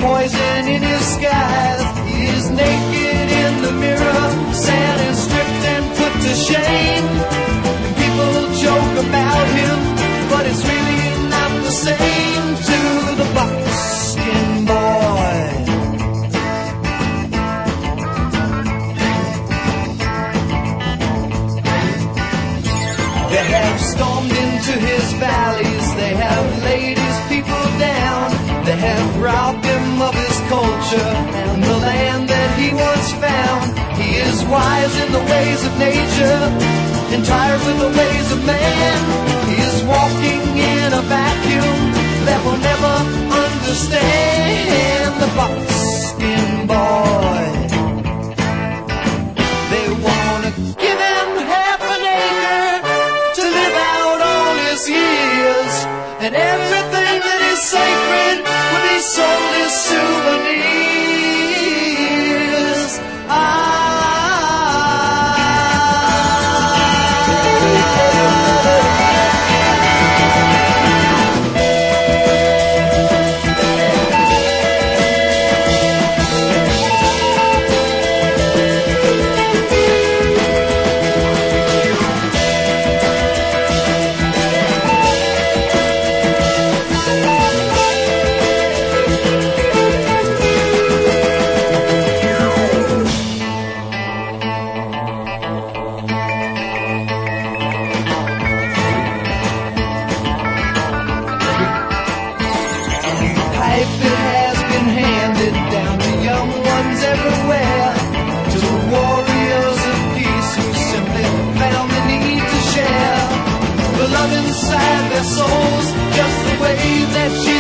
poison in his skies. He is naked in the mirror, sad and stripped and put to shame. People joke about him, but it's really not the same to the buckskin boy. They have stormed into his valleys, they have laid his people down, they have robbed him of his culture and the land that he once found. He is wise in the ways of nature and tired with the ways of man. He is walking in a vacuum that will never understand the buckskin boy. They wanna give him half an acre to live out all his years, and everything that is sacred would be sold as souvenirs. Inside their souls, just the way that you